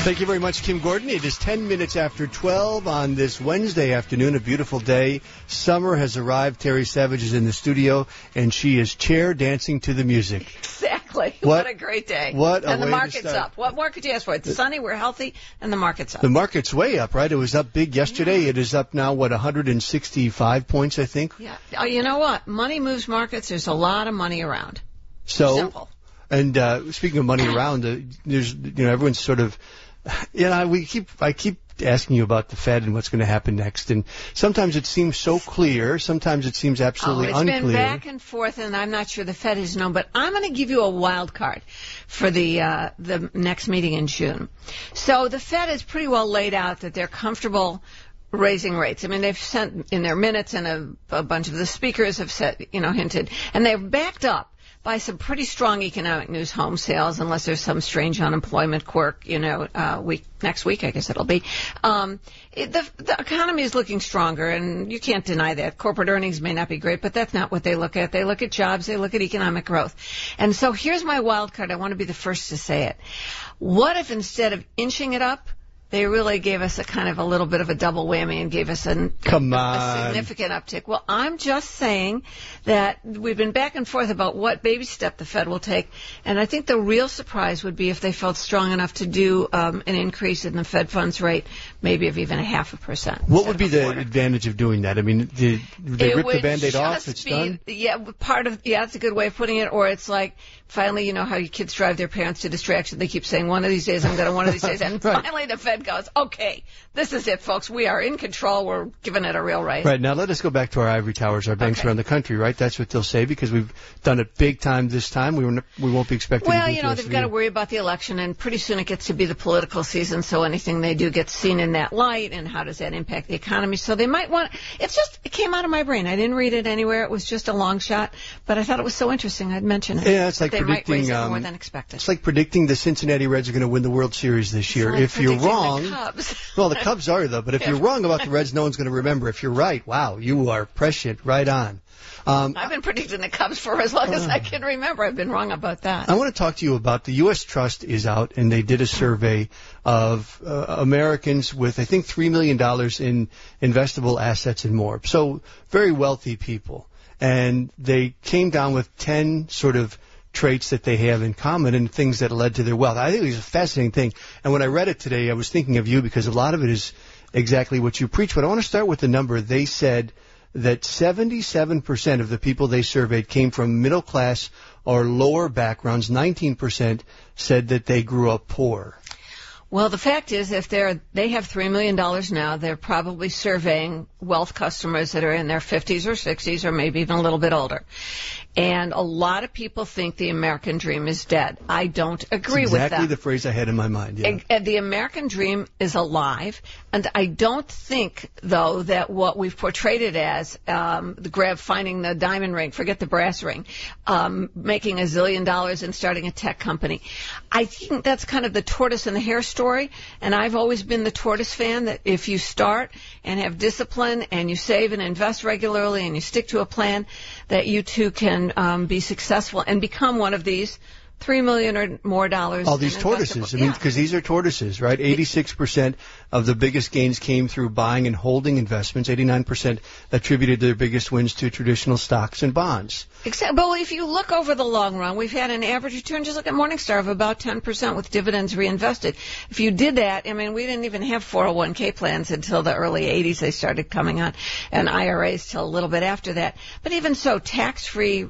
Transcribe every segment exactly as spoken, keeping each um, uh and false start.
Thank you very much, Kim Gordon. It is ten minutes after twelve on this Wednesday afternoon, a beautiful day. Summer has arrived. Terry Savage is in the studio, and she is chair dancing to the music. Exactly. What, what a great day. What a And the way market's to start. up. What more could you ask for? It's sunny, we're healthy, and the market's up. The market's way up, right? It was up big yesterday. Yeah. It is up now, what, one hundred sixty-five points, I think? Yeah. Oh, you know what? Money moves markets. There's a lot of money around. So, Simple. And uh, speaking of money around, uh, there's, you know, everyone's sort of, you know, we keep, I keep asking you about the Fed and what's going to happen next, and sometimes it seems so clear, sometimes it seems absolutely oh, it's unclear. It's been back and forth, and I'm not sure the Fed has known, but I'm going to give you a wild card for the uh, the next meeting in June. So the Fed has pretty well laid out that they're comfortable raising rates. I mean, they've sent in their minutes, and a, a bunch of the speakers have said, you know, hinted, and they've backed up by some pretty strong economic news, home sales, unless there's some strange unemployment quirk, you know, uh, week next week, I guess it'll be. Um, it, the, the economy is looking stronger, and you can't deny that. Corporate earnings may not be great, but that's not what they look at. They look at jobs. They look at economic growth. And so here's my wild card. I want to be the first to say it. What if instead of inching it up, they really gave us a kind of a little bit of a double whammy and gave us an, Come a, on. a significant uptick. Well, I'm just saying that we've been back and forth about what baby step the Fed will take, and I think the real surprise would be if they felt strong enough to do um, an increase in the Fed funds rate, maybe of even a half a percent. What would be the advantage of doing that? I mean, did they it rip the would Band-Aid off? just It's be, done? Yeah, part of yeah, that's a good way of putting it. Or it's like finally, you know how your kids drive their parents to distraction. They keep saying, "One of these days, I'm going to." One of these days, and Right. finally, the Fed goes, "Okay, this is it, folks. We are in control. We're giving it a real raise." Right. Now let us go back to our ivory towers, our banks Okay. around the country, right? That's what they'll say because we've done it big time this time. We, were, we won't be expecting Well, to do you it know, the rest they've of got the to year. worry about the election, and pretty soon it gets to be the political season, so anything they do gets seen in that light, and how does that impact the economy? So they might want, it's just, it came out of my brain. I didn't read it anywhere. It was just a long shot, but I thought it was so interesting I'd mention it. Yeah, it's like they predicting, might raise it um, more than expected. It's like predicting the Cincinnati Reds are going to win the World Series this year. It's like If you're predicting wrong, the Cubs. well, the Cubs are though, but if you're wrong about the Reds, no one's going to remember. If you're right, wow, you are prescient, right on. Um, I've been predicting the Cubs for as long as I can remember. I've been wrong about that. I want to talk to you about the U S Trust is out, and they did a survey of uh, Americans with, I think, three million dollars in investable assets and more. So very wealthy people. And they came down with ten sort of traits that they have in common and things that led to their wealth. I think it was a fascinating thing. And when I read it today, I was thinking of you because a lot of it is exactly what you preach. But I want to start with the number. They said that seventy-seven percent of the people they surveyed came from middle class or lower backgrounds. nineteen percent said that they grew up poor. Well, the fact is, if they're they have three million dollars now, they're probably surveying wealth customers that are in their fifties or sixties or maybe even a little bit older. And a lot of people think the American dream is dead. I don't agree That's with that. exactly the phrase I had in my mind. Yeah. And, and the American dream is alive, and I don't think, though, that what we've portrayed it as, um, the grab, finding the diamond ring, forget the brass ring, um, making a zillion dollars and starting a tech company. I think that's kind of the tortoise and the hare story, and I've always been the tortoise fan, that if you start and have discipline and you save and invest regularly and you stick to a plan, that you too can um, be successful and become one of these three million or more dollars. All these tortoises. I mean, because yeah. these are tortoises, right? eighty-six percent of the biggest gains came through buying and holding investments. eighty-nine percent attributed their biggest wins to traditional stocks and bonds. Except, but if you look over the long run, we've had an average return, just look at Morningstar, of about ten percent with dividends reinvested. If you did that, I mean, we didn't even have four oh one k plans until the early eighties. They started coming on, and I R As till a little bit after that. But even so, tax-free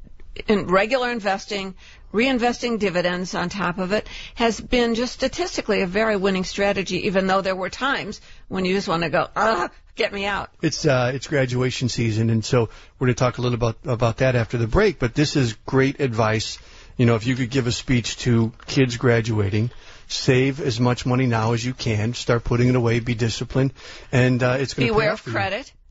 in regular investing, reinvesting dividends on top of it, has been just statistically a very winning strategy, even though there were times when you just want to go, ah, get me out. It's uh, it's graduation season, and so we're going to talk a little about about that after the break. But this is great advice. You know, if you could give a speech to kids graduating, save as much money now as you can, start putting it away, be disciplined, and uh, it's going to beware pay of off for you. credit.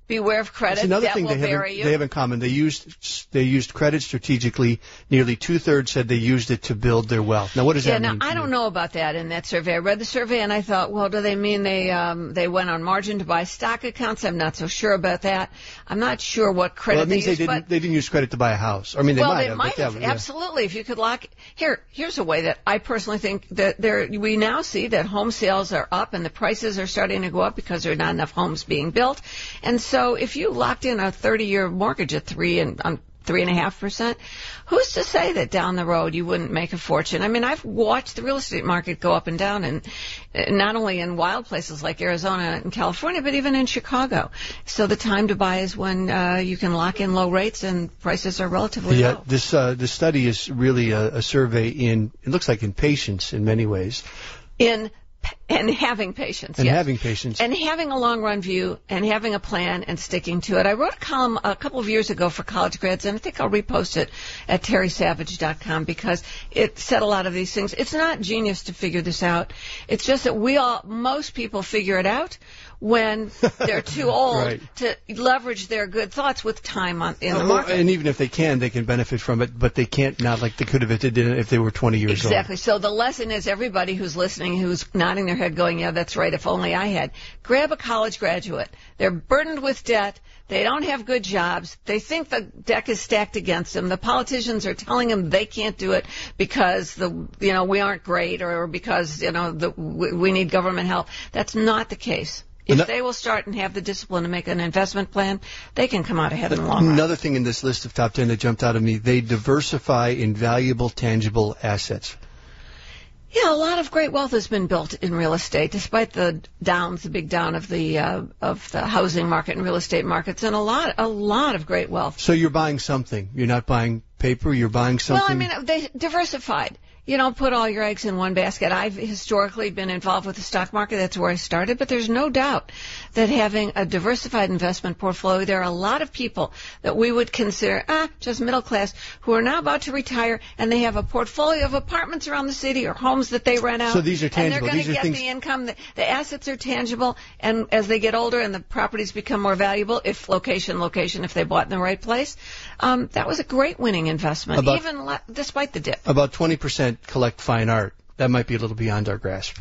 beware of credit. That's another that thing will they bury have, you. they have in common. They used they used credit strategically. Nearly two-thirds said they used it to build their wealth. Now, what does yeah, that now, mean? I don't know about that in that survey. I read the survey and I thought, well, do they mean they um, they went on margin to buy stock accounts? I'm not so sure about that. I'm not sure what credit Well, it means they they used, didn't they didn't use credit to buy a house. I mean, they well, might they have. might but have. that, yeah. Absolutely. If you could lock here, here's a way that I personally think that there. We now see that home sales are up and the prices are starting to go up because there are not enough homes being built. And so, if you locked in a thirty-year mortgage at three and um, three and a half percent, who's to say that down the road you wouldn't make a fortune? I mean, I've watched the real estate market go up and down, and uh, not only in wild places like Arizona and California, but even in Chicago. So the time to buy is when uh, you can lock in low rates and prices are relatively Yeah, low. this uh, this study is really a, a survey in it looks like in patience in many ways. In And having patience, And yes. having patience. And having a long-run view and having a plan and sticking to it. I wrote a column a couple of years ago for college grads, and I think I'll repost it at terry savage dot com because it said a lot of these things. It's not genius to figure this out. It's just that we all, most people figure it out when they're too old Right. to leverage their good thoughts with time on, in the Oh, market. and even if they can, they can benefit from it, but they can't not like they could have if they did it if they were twenty years old. Exactly. So the lesson is everybody who's listening, who's nodding their head going, yeah, that's right, if only I had. Grab a college graduate. They're burdened with debt. They don't have good jobs. They think the deck is stacked against them. The politicians are telling them they can't do it because the you know we aren't great or because you know the, we, we need government help. That's not the case. If Ano- they will start and have the discipline to make an investment plan, they can come out ahead in the long run. Another thing in this list of top ten that jumped out at me, they diversify in valuable, tangible assets. Yeah, a lot of great wealth has been built in real estate, despite the downs, the big down of the uh, of the housing market and real estate markets, and a lot, a lot of great wealth. So you're buying something. You're not buying paper. You're buying something. Well, I mean, they diversified. You don't put all your eggs in one basket. I've historically been involved with the stock market. That's where I started. But there's no doubt that having a diversified investment portfolio, there are a lot of people that we would consider, ah, just middle class, who are now about to retire, and they have a portfolio of apartments around the city or homes that they rent out. So these are tangible. And they're going These to are get things- the income. The, the assets are tangible, and as they get older and the properties become more valuable, if location, location, if they bought in the right place, um, that was a great winning investment, About- even le- despite the dip. About twenty percent collect fine art. That might be a little beyond our grasp.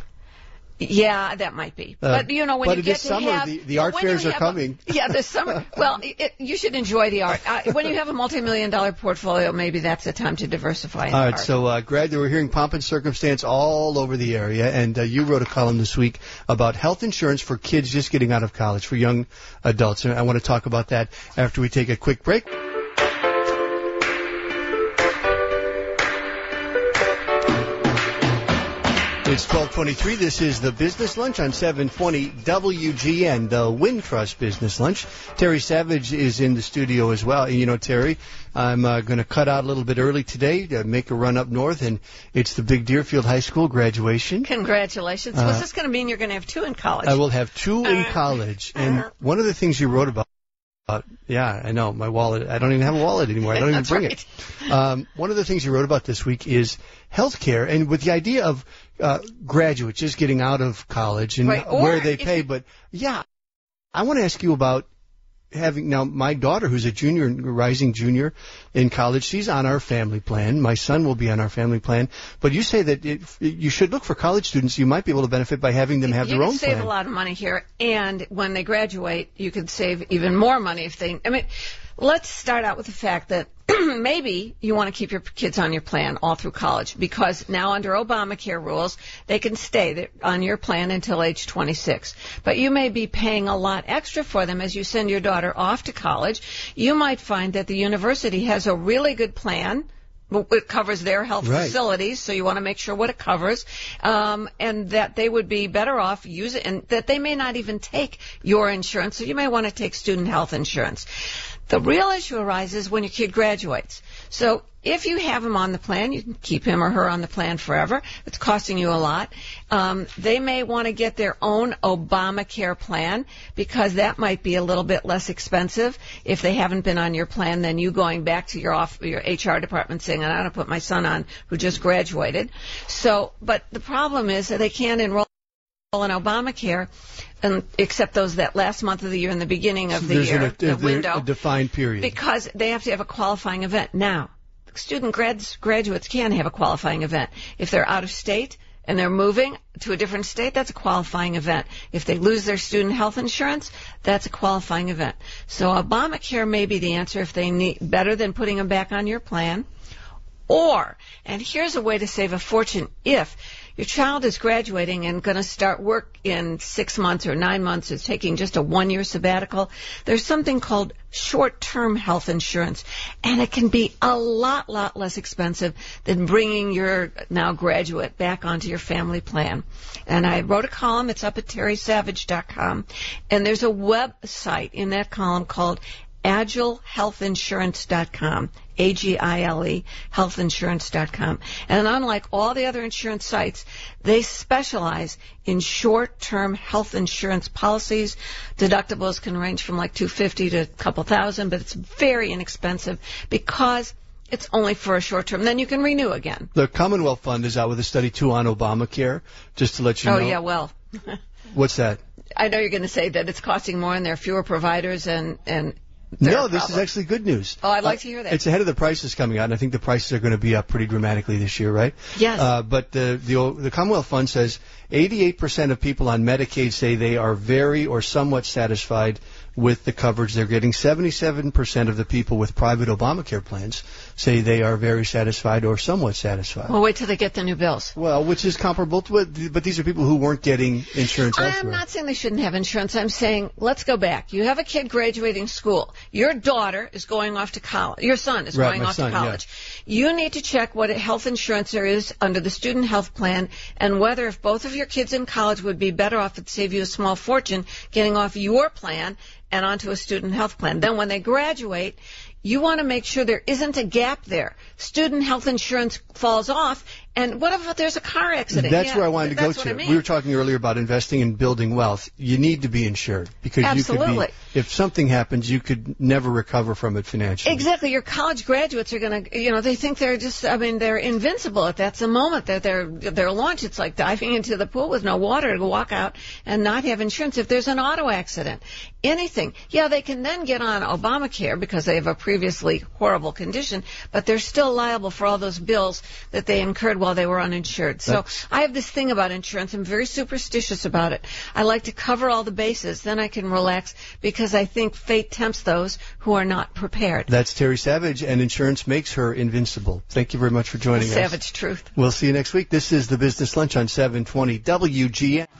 Yeah, that might be. Uh, but, you know, when but you it get is to summer. have... The- the art when you fairs are have coming. A, yeah, this summer. Well, it, you should enjoy the art. Uh, when you have a multi-million dollar portfolio, maybe that's the time to diversify in All right, art. so uh, Greg, we're hearing pomp and circumstance all over the area, and uh, you wrote a column this week about health insurance for kids just getting out of college, for young adults, and I want to talk about that after we take a quick break. It's twelve twenty-three. This is the Business Lunch on seven twenty W G N, the Wintrust Business Lunch. Terry Savage is in the studio as well. And, you know, Terry, I'm uh, going to cut out a little bit early today to make a run up north, and it's the big Deerfield High School graduation. Congratulations. Uh, What's this going to mean? You're going to have two in college. I will have two in college. And one of the things you wrote about, uh, yeah, I know, my wallet, I don't even have a wallet anymore. I don't even That's bring right. it. Um, one of the things you wrote about this week is healthcare, and with the idea of uh, graduates just getting out of college and Right, or where they if pay. you- But, yeah, I want to ask you about having, now, my daughter, who's a junior, rising junior in college, she's on our family plan. My son will be on our family plan. But you say that it, you should look for college students. You might be able to benefit by having them have you their can own save plan. a lot of money here, and when they graduate, you could save even more money if they. I mean, let's start out with the fact that maybe you want to keep your kids on your plan all through college because now under Obamacare rules, they can stay on your plan until age twenty-six. But you may be paying a lot extra for them as you send your daughter off to college. You might find that the university has a really good plan. It covers their health Right. facilities, so you want to make sure what it covers, um, and that they would be better off using, and that they may not even take your insurance, so you may want to take student health insurance. The real issue arises when your kid graduates. So if you have him on the plan, you can keep him or her on the plan forever. It's costing you a lot. Um, they may want to get their own Obamacare plan because that might be a little bit less expensive if they haven't been on your plan than you going back to your off, your H R department saying, I want to put my son on who just graduated. So, but the problem is that they can't enroll on Obamacare, and except those that last month of the year and the beginning of the There's year, an, a, the window, a defined period. because they have to have a qualifying event. Now, student grads, graduates can have a qualifying event. If they're out of state and they're moving to a different state, that's a qualifying event. If they lose their student health insurance, that's a qualifying event. So Obamacare may be the answer if they need, better than putting them back on your plan. Or, and here's a way to save a fortune, if your child is graduating and going to start work in six months or nine months, is taking just a one-year sabbatical, there's something called short-term health insurance, and it can be a lot, lot less expensive than bringing your now graduate back onto your family plan. And I wrote a column, it's up at terry savage dot com, and there's a website in that column called agile health insurance dot com, A G I L E, health insurance dot com. And unlike all the other insurance sites, they specialize in short-term health insurance policies. Deductibles can range from like two hundred fifty dollars to a couple thousand, but it's very inexpensive because it's only for a short term. Then you can renew again. The Commonwealth Fund is out with a study, too, on Obamacare, just to let you oh, know. Oh, yeah, well. What's that? I know you're going to say that it's costing more and there are fewer providers and... and No, this is actually good news. Oh, I'd like uh, to hear that. It's ahead of the prices coming out, and I think the prices are going to be up pretty dramatically this year, right? Yes. Uh, but the, the the Commonwealth Fund says eighty-eight percent of people on Medicaid say they are very or somewhat satisfied with the coverage they're getting. seventy-seven percent of the people with private Obamacare plans say they are very satisfied or somewhat satisfied. Well, wait till they get the new bills. Well, which is comparable to it, but these are people who weren't getting insurance elsewhere. I'm not saying they shouldn't have insurance. I'm saying, let's go back. You have a kid graduating school. Your daughter is going off to college. Your son is right, going off son, to college. Yeah. You need to check what health insurance there is under the student health plan and whether if both of your kids in college would be better off to save you a small fortune getting off your plan and onto a student health plan. Then when they graduate, you want to make sure there isn't a gap there. Student health insurance falls off, and what if there's a car accident? That's yeah, where I wanted to go to. I mean. We were talking earlier about investing and building wealth. You need to be insured because Absolutely. you could be, if something happens, you could never recover from it financially. Exactly. Your college graduates are going to, you know, they think they're just, I mean, they're invincible. If that's the moment that they're, they're launched, it's like diving into the pool with no water to walk out and not have insurance. If there's an auto accident, anything, yeah, they can then get on Obamacare because they have a previously horrible condition, but they're still liable for all those bills that they incurred while they were uninsured. So That's... I have this thing about insurance. I'm very superstitious about it. I like to cover all the bases. Then I can relax because I think fate tempts those who are not prepared. That's Terry Savage, and insurance makes her invincible. Thank you very much for joining the us. Savage truth. We'll see you next week. This is the Business Lunch on seven twenty W G N.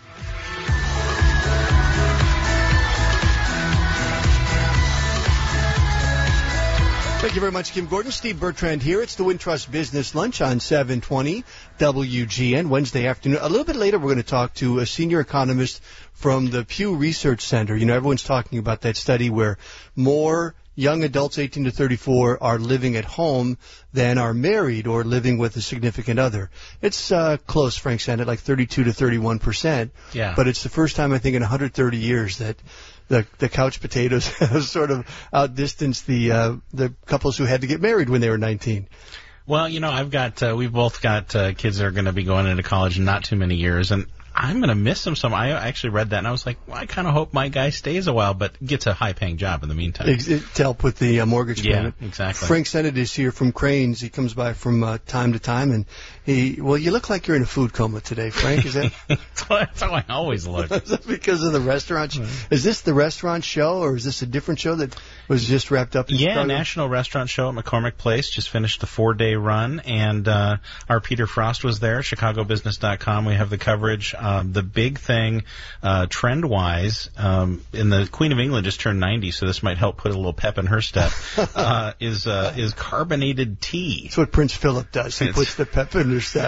Thank you very much, Kim Gordon. Steve Bertrand here. It's the Wintrust Business Lunch on seven twenty W G N, Wednesday afternoon. A little bit later, we're going to talk to a senior economist from the Pew Research Center. You know, everyone's talking about that study where more young adults eighteen to thirty-four are living at home than are married or living with a significant other. It's uh, close, Frank said, at like thirty-two to thirty-one percent. Yeah. But it's the first time, I think, in one hundred thirty years that the the couch potatoes have sort of outdistanced the uh, the couples who had to get married when they were nineteen. Well, you know, I've got uh, we've both got uh, kids that are going to be going into college in not too many years, and I'm going to miss them some. I actually read that, and I was like, well, I kind of hope my guy stays a while, but gets a high-paying job in the meantime. Ex- to help with the uh, mortgage yeah, payment. Exactly. Frank Sennett is here from Cranes. He comes by from uh, time to time, and he, well, you look like you're in a food coma today, Frank. Is that? That's how I always look. Is that because of the restaurant? Mm-hmm. Is this the restaurant show, or is this a different show that was just wrapped up in Yeah, Chicago? National Restaurant Show at McCormick Place. Just finished the four-day run, and uh, our Peter Frost was there, chicago business dot com. We have the coverage. Um, the big thing uh, trend-wise, um, and the Queen of England just turned ninety, so this might help put a little pep in her step, uh, is uh, is carbonated tea. That's what Prince Philip does. He It's... puts the pep in her step.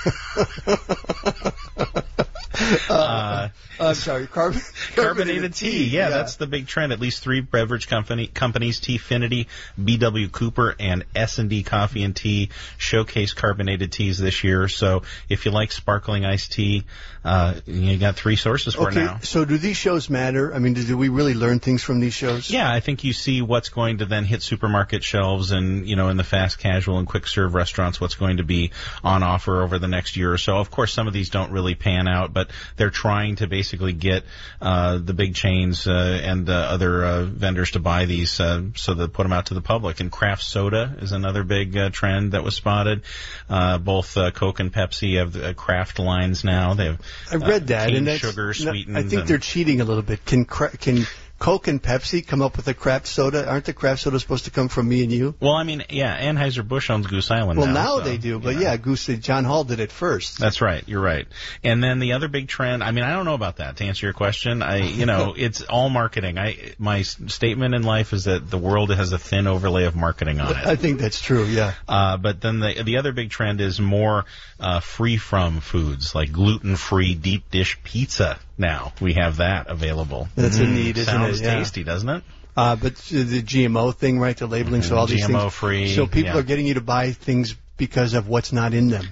uh, I'm sorry, carb- carbonated, carbonated tea. tea. Yeah, Yeah, that's the big trend. At least three beverage company companies, Teafinity, B W Cooper, and S and D Coffee and Tea, showcase carbonated teas this year. So if you like sparkling iced tea, uh, you got three sources for okay, it now. So do these shows matter? I mean, do, do we really learn things from these shows? Yeah, I think you see what's going to then hit supermarket shelves and, you know, in the fast casual and quick serve restaurants, what's going to be on offer over the next year or so. Of course, some of these don't really pan out, but but they're trying to basically get uh, the big chains uh, and uh, other uh, vendors to buy these uh, so they put them out to the public. And craft soda is another big uh, trend that was spotted. Uh, both uh, Coke and Pepsi have uh, craft lines now. They have I read uh, that, cane and that's, sugar sweetened. I think and, they're cheating a little bit. Can cra- can Coke and Pepsi come up with a craft soda? Aren't the craft sodas supposed to come from me and you? Well, I mean, yeah, Anheuser-Busch owns Goose Island Well, now. now so, they do, but yeah. yeah, Goose, John Hall did it first. That's right. You're right. And then the other big trend, I mean, I don't know about that, to answer your question. I, you know, it's all marketing. I, my s- statement in life is that the world has a thin overlay of marketing on it. I think that's true, yeah. Uh, but then the the other big trend is more uh, free-from foods, like gluten-free deep dish pizza. Now we have that available. That's a need, isn't Sounds it? Yeah. tasty, doesn't it? Uh, but the G M O thing, right? The labeling, so all these G M O things. free. So people yeah. are getting you to buy things because of what's not in them.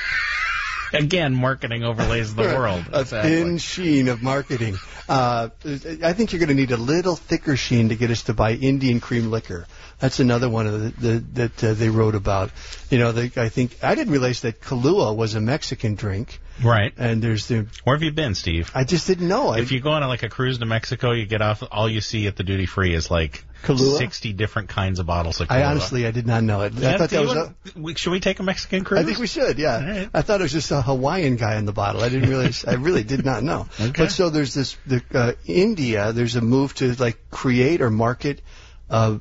Again, marketing overlays the world. A Exactly. thin sheen of marketing. Uh, I think you're going to need a little thicker sheen to get us to buy Indian cream liquor. That's another one of the, the that uh, they wrote about. You know, they, I think I didn't realize that Kahlua was a Mexican drink. Right. And there's the. Where have you been, Steve? I just didn't know. I, If you go on a, like a cruise to Mexico, you get off. All you see at the duty free is like Kahlua? sixty different kinds of bottles of Kahlua. I honestly, I did not know it. Yeah, I thought do that you was. want- A, we- should we take a Mexican cruise? I think we should. Yeah. All right. I thought it was just a Hawaiian guy in the bottle. I didn't realize. I really did not know. Okay. But so there's this. The uh, India. There's a move to like create or market. Uh,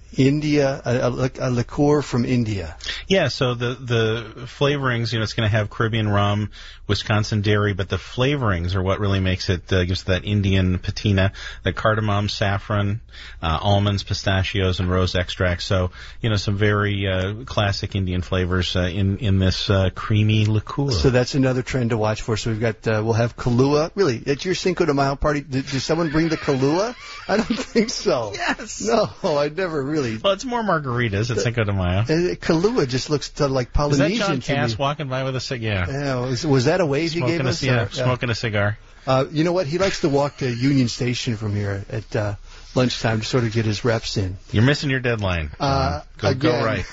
India, a, a, a liqueur from India. Yeah, so the the flavorings, you know, it's going to have Caribbean rum, Wisconsin dairy, but the flavorings are what really makes it, uh, gives it that Indian patina, the cardamom, saffron, uh, almonds, pistachios, and rose extract. So, you know, some very uh, classic Indian flavors uh, in in this uh, creamy liqueur. So that's another trend to watch for. So we've got, uh, we'll have Kahlua. Really, at your Cinco de Mayo party, did, did someone bring the Kahlua? I don't think so. Yes. No, I never really. Well, it's more margaritas at Cinco de Mayo. Uh, Kahlua just looks to, like Is Polynesian that John to Cass me. walking by with a cig? Yeah. Yeah, was, was that a wave he Smoking gave a, us? yeah, or- smoking a cigar. Uh, you know what? He likes to walk to Union Station from here at uh, lunchtime to sort of get his reps in. You're missing your deadline. Uh, go, go again. right.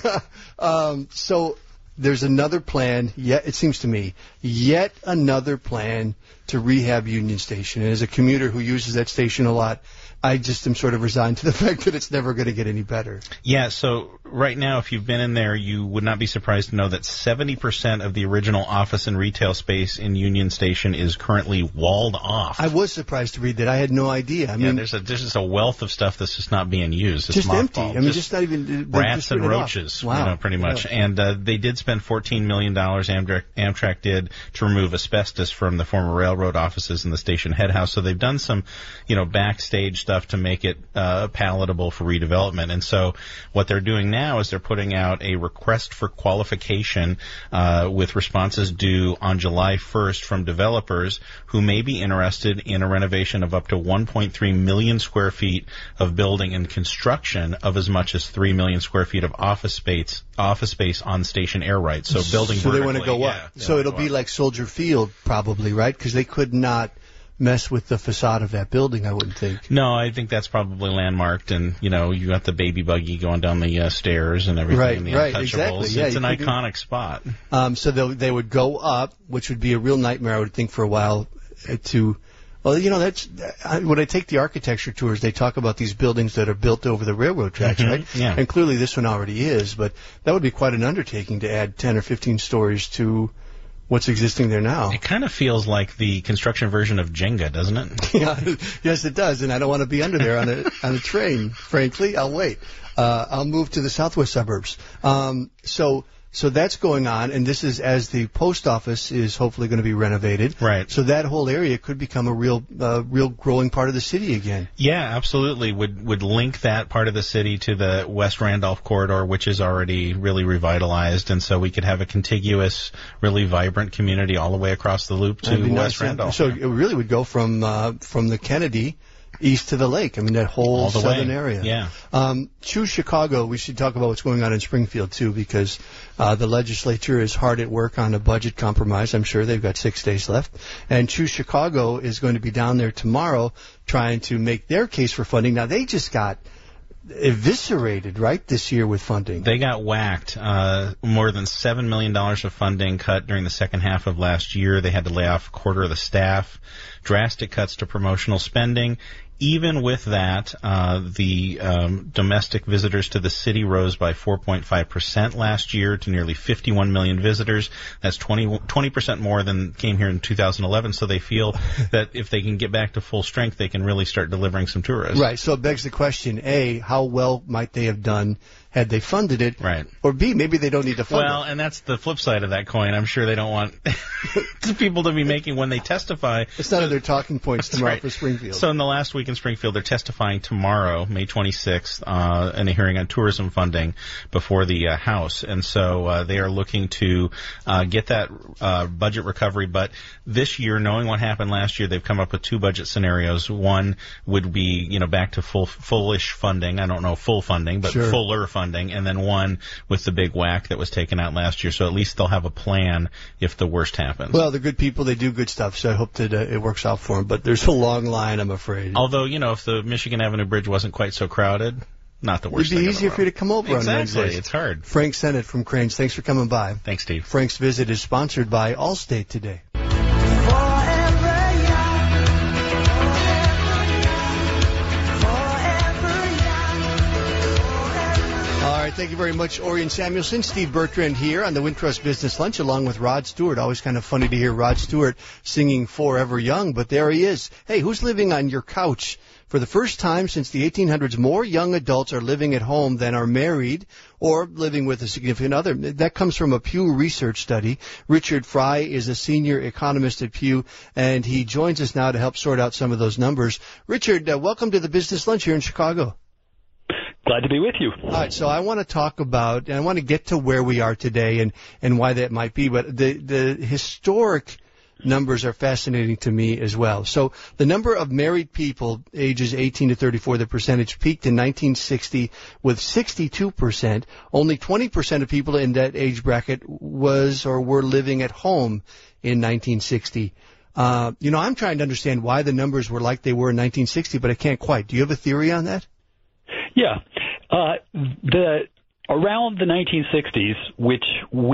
um, so there's another plan. Yet it seems to me, yet another plan to rehab Union Station. And as a commuter who uses that station a lot, I just am sort of resigned to the fact that it's never going to get any better. Yeah, so right now, if you've been in there, you would not be surprised to know that seventy percent of the original office and retail space in Union Station is currently walled off. I was surprised to read that. I had no idea. I yeah, mean, there's a there's just a wealth of stuff that's just not being used. It's just empty. mothballed. I mean, just, not even they rats just and rid it off. roaches, Wow. you know, pretty much. Yeah. And uh, they did spend fourteen million dollars, Amtrak, Amtrak did, to remove asbestos from the former railroad offices in the station head house. So they've done some, you know, backstage stuff to make it uh, palatable for redevelopment. And so what they're doing now is they're putting out a request for qualification uh, with responses due on July first from developers who may be interested in a renovation of up to one point three million square feet of building and construction of as much as three million square feet of office space office space on station air rights. So building So they want to vertically, go yeah, up. yeah, So it'll go be up. like Soldier Field, probably, right? Because they could not mess with the facade of that building, I wouldn't think. No, I think that's probably landmarked, and you know, you got the baby buggy going down the uh, stairs and everything. Right, and the right, Untouchables. exactly, yeah, it's you an could do- iconic spot. Um, so they they would go up, which would be a real nightmare, I would think, for a while. Uh, to, well, you know, that's I, when I take the architecture tours, they talk about these buildings that are built over the railroad tracks, Mhm, right? yeah. And clearly this one already is, but that would be quite an undertaking to add ten or fifteen stories to what's existing there now. It kind of feels like the construction version of Jenga, doesn't it? Yeah, yes, it does, and I don't want to be under there on a on a train. Frankly, I'll wait. Uh, I'll move to the southwest suburbs. Um, so so that's going on, and this is as the post office is hopefully going to be renovated. Right. So that whole area could become a real uh, real growing part of the city again. Yeah, absolutely. Would would link that part of the city to the West Randolph corridor, which is already really revitalized, and so we could have a contiguous, really vibrant community all the way across the loop to That'd be West nice, yeah. Randolph. So it really would go from uh, from the Kennedy east to the lake. I mean, that whole All the southern way, area. yeah. Um, Choose Chicago. We should talk about what's going on in Springfield too, because uh, the legislature is hard at work on a budget compromise. I'm sure they've got six days left, and Choose Chicago is going to be down there tomorrow trying to make their case for funding. Now they just got eviscerated, right, this year with funding. They got whacked. Uh, more than seven million dollars of funding cut during the second half of last year. They had to lay off a quarter of the staff. Drastic cuts to promotional spending. Even with that, uh, the um, domestic visitors to the city rose by four point five percent last year to nearly fifty-one million visitors. That's twenty percent more than came here in two thousand eleven. So they feel that if they can get back to full strength, they can really start delivering some tourists. Right. So it begs the question, A, how well might they have done had they funded it? Right. Or B, maybe they don't need to fund well, it. Well, and that's the flip side of that coin. I'm sure they don't want people to be making when they testify. It's none of their talking points tomorrow right. for Springfield. So in the last week in Springfield, they're testifying tomorrow, May twenty-sixth, uh, in a hearing on tourism funding before the uh, House. And so uh, they are looking to uh, get that uh, budget recovery. But this year, knowing what happened last year, they've come up with two budget scenarios. One would be, you know, back to full, fullish funding. I don't know full funding, but sure. fuller funding. And then one with the big whack that was taken out last year. So at least they'll have a plan if the worst happens. Well, they're good people. They do good stuff. So I hope that uh, it works out for them. But there's a long line, I'm afraid. Although, you know, if the Michigan Avenue Bridge wasn't quite so crowded, not the worst It'd be thing easier for you to come over exactly. on Wednesdays. Exactly. It's hard. Frank Sennett from Cranes, thanks for coming by. Thanks, Steve. Frank's visit is sponsored by Allstate today. All right, thank you very much, Orion Samuelson. Steve Bertrand here on the Wintrust Business Lunch, along with Rod Stewart. Always kind of funny to hear Rod Stewart singing Forever Young, but there he is. Hey, who's living on your couch? For the first time since the eighteen hundreds, more young adults are living at home than are married or living with a significant other. That comes from a Pew Research study. Richard Fry is a senior economist at Pew, and he joins us now to help sort out some of those numbers. Richard, uh, welcome to the Business Lunch here in Chicago. Glad to be with you. All right, so I want to talk about, and I want to get to where we are today and, and why that might be, but the, the historic numbers are fascinating to me as well. So the number of married people ages eighteen to thirty-four, the percentage peaked in nineteen sixty with sixty-two percent. Only twenty percent of people in that age bracket was or were living at home in nineteen sixty. Uh, you know, I'm trying to understand why the numbers were like they were in nineteen sixty, but I can't quite. Do you have a theory on that? Yeah. Uh, the around the nineteen sixties, which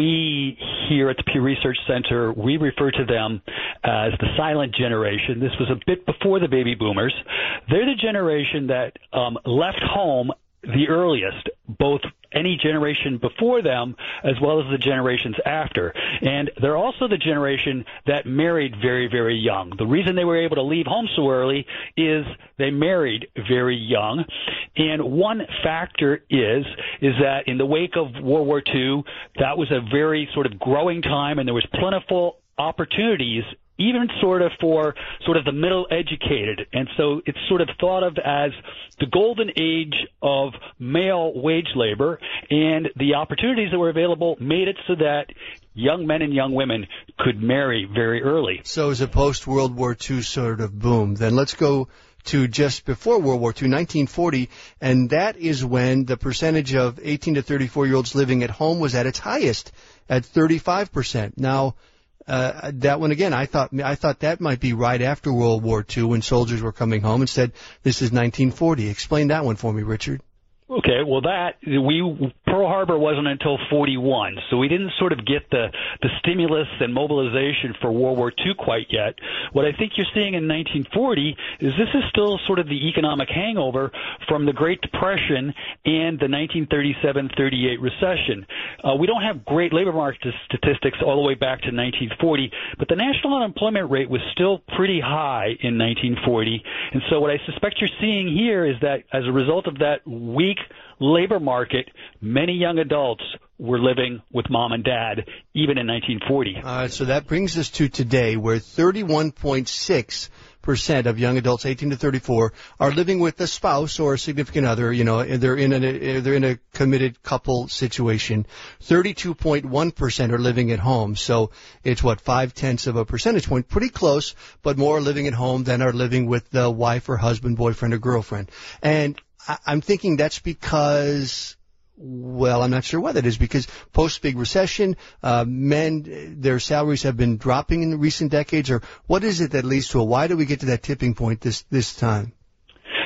we here at the Pew Research Center, we refer to them as the silent generation. This was a bit before the baby boomers. They're the generation that um, left home the earliest, both any generation before them as well as the generations after. And they're also the generation that married very, very young. The reason they were able to leave home so early is they married very young. And one factor is is that in the wake of World War Two, that was a very sort of growing time, and there was plentiful opportunities even sort of for sort of the middle educated. And so it's sort of thought of as the golden age of male wage labor, and the opportunities that were available made it so that young men and young women could marry very early. So it was a post-World War Two sort of boom. Then let's go to just before World War Two, nineteen forty, and that is when the percentage of eighteen to thirty-four-year-olds living at home was at its highest, at thirty-five percent. Now, Uh, that one again, I thought I thought that might be right after World War Two when soldiers were coming home. Instead, this is nineteen forty. Explain that one for me, Richard. Okay, well, that we Pearl Harbor wasn't until forty-one, so we didn't sort of get the the stimulus and mobilization for World War Two quite yet. What I think you're seeing in nineteen forty is this is still sort of the economic hangover from the Great Depression and the nineteen thirty-seven thirty-eight recession. Uh, we don't have great labor market statistics all the way back to nineteen forty, but the national unemployment rate was still pretty high in nineteen forty, and so what I suspect you're seeing here is that as a result of that weak labor market, many young adults were living with mom and dad, even in nineteen forty. All right, so that brings us to today, where thirty-one point six percent of young adults eighteen to thirty-four are living with a spouse or a significant other. You know, they're in a they're in a committed couple situation. thirty-two point one percent are living at home. So it's what five tenths of a percentage point, pretty close, but more are living at home than are living with the wife or husband, boyfriend or girlfriend. And I'm thinking that's because, well, I'm not sure why that is, because post-big recession, uh, men, their salaries have been dropping in recent decades, or what is it that leads to it? Why do we get to that tipping point this, this time?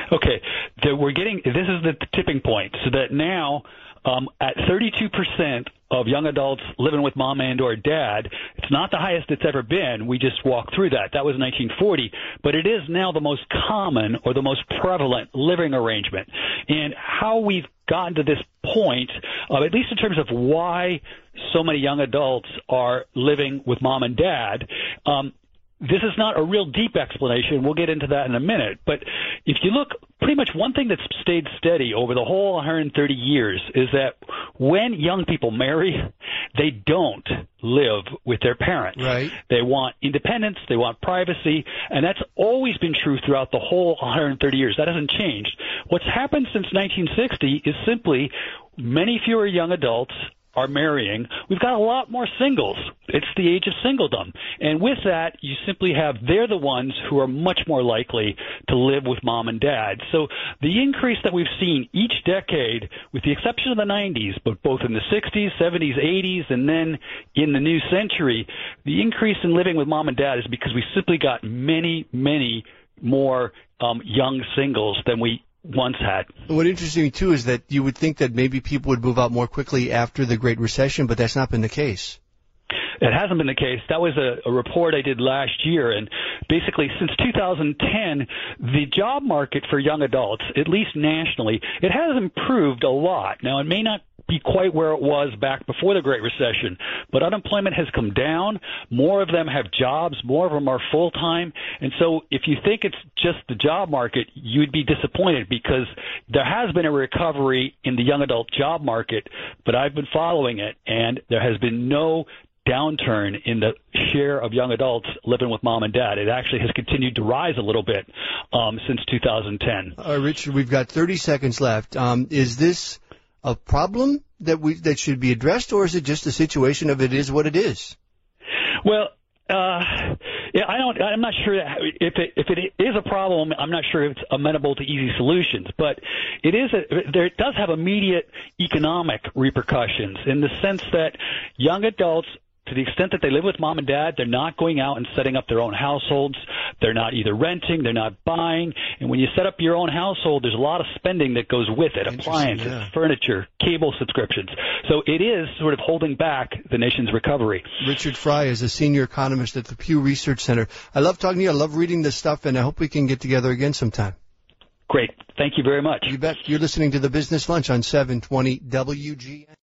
Okay, the, we're getting, this is the tipping point, so that now um, at thirty-two percent of young adults living with mom and or dad, it's not the highest it's ever been. We just walked through that. That was nineteen forty, but it is now the most common or the most prevalent living arrangement. And how we've gotten to this point, uh, at least in terms of why so many young adults are living with mom and dad, um, this is not a real deep explanation. We'll get into that in a minute. But if you look, pretty much one thing that's stayed steady over the whole one hundred thirty years is that when young people marry, they don't live with their parents. Right. They want independence. They want privacy. And that's always been true throughout the whole one hundred thirty years. That hasn't changed. What's happened since nineteen sixty is simply many fewer young adults are marrying. We've got a lot more singles. It's the age of singledom. And with that, you simply have, they're the ones who are much more likely to live with mom and dad. So the increase that we've seen each decade, with the exception of the nineties, but both in the sixties, seventies, eighties, and then in the new century, the increase in living with mom and dad is because we simply got many, many more um, young singles than we once had. What interests me, too, is that you would think that maybe people would move out more quickly after the Great Recession, but that's not been the case. It hasn't been the case. That was a, a report I did last year, and basically since two thousand ten, the job market for young adults, at least nationally, it has improved a lot. Now, it may not be quite where it was back before the Great Recession, but unemployment has come down. More of them have jobs. More of them are full-time. And so if you think it's just the job market, you'd be disappointed, because there has been a recovery in the young adult job market, but I've been following it, and there has been no downturn in the share of young adults living with mom and dad. It actually has continued to rise a little bit um, since two thousand ten. Uh, Richard, we've got thirty seconds left. Um, is this a problem that we that should be addressed, or is it just a situation of it is what it is? Well, uh, yeah, I don't. I'm not sure if it if it is a problem. I'm not sure if it's amenable to easy solutions, but it is. A, there it does have immediate economic repercussions in the sense that young adults, to the extent that they live with mom and dad, they're not going out and setting up their own households. They're not either renting, they're not buying. And when you set up your own household, there's a lot of spending that goes with it, appliances, yeah. furniture, cable subscriptions. So it is sort of holding back the nation's recovery. Richard Fry is a senior economist at the Pew Research Center. I love talking to you. I love reading this stuff, and I hope we can get together again sometime. Great. Thank you very much. You bet. You're listening to the Business Lunch on seven twenty W G N.